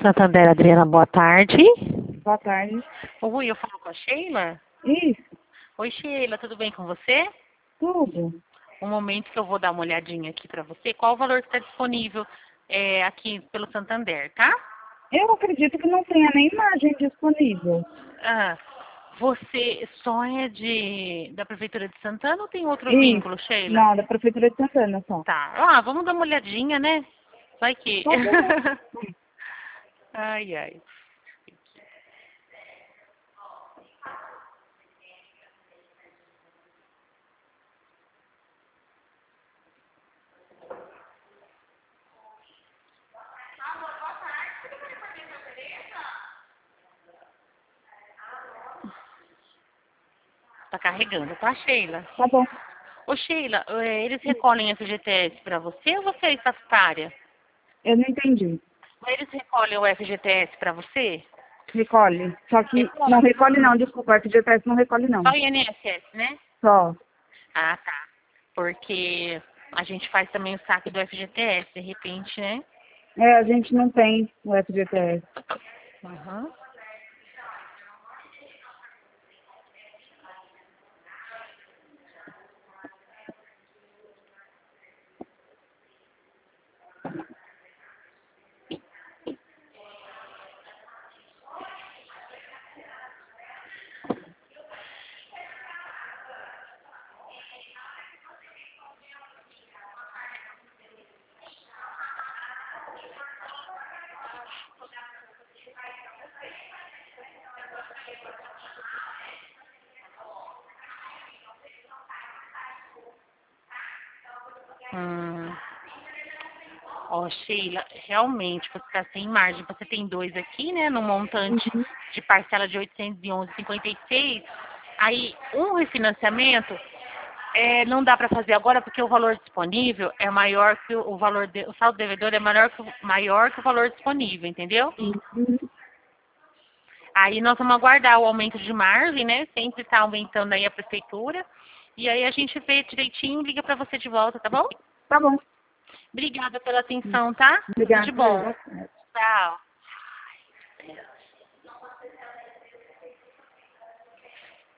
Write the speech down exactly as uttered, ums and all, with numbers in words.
Santander, Adriana, boa tarde. Boa tarde. Oi, eu falo com a Sheila? Isso, Oi, Sheila, tudo bem com você? tudo. Um momento que eu vou dar uma olhadinha aqui para você. Qual o valor que está disponível é, aqui pelo Santander, tá? Eu acredito que não tenha nem imagem disponível. Ah, você só é de, da Prefeitura de Santana ou tem outro Isso. vínculo, Sheila? Não, da Prefeitura de Santana só. Tá. Ah, vamos dar uma olhadinha, né? Vai que... Tá bom. Ai, ai. Tá carregando, tá, Sheila? Tá bom. Ô, Sheila, eh, eles recolhem F G T S para você ou você é estatutária? Eu não entendi. Eles recolhem o F G T S para você? Recolhe. Só que Recolhe. não recolhe não, desculpa, o F G T S não recolhe não. Só o I N S S, né? Só. Ah, tá. Porque a gente faz também o saque do F G T S, de repente, né? É, a gente não tem o F G T S. Uhum. Hum. Ó, Sheila, realmente você está sem margem. Você tem dois aqui, né? No montante Uhum. de parcela de oitocentos e onze vírgula cinquenta e seis. Aí, um refinanciamento é, não dá para fazer agora porque o valor disponível é maior que o, o valor, de, o saldo devedor é maior que, o- maior que o valor disponível, entendeu? Uhum. Aí nós vamos aguardar o aumento de margem, né? Sempre está aumentando aí a prefeitura. E aí a gente vê direitinho e liga para você de volta, tá bom? Tá bom. Obrigada pela atenção, tá? Tudo de bom. Obrigada. Tchau.